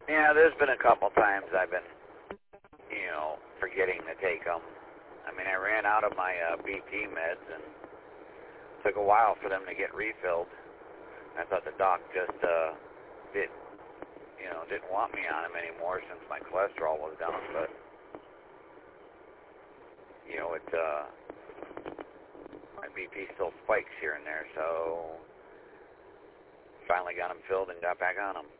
Yeah, there's been a couple times I've been, forgetting to take them. I mean, I ran out of my BP meds and took a while for them to get refilled. I thought the doc just didn't want me on them anymore since my cholesterol was down, but my BP still spikes here and there, so finally got them filled and got back on them.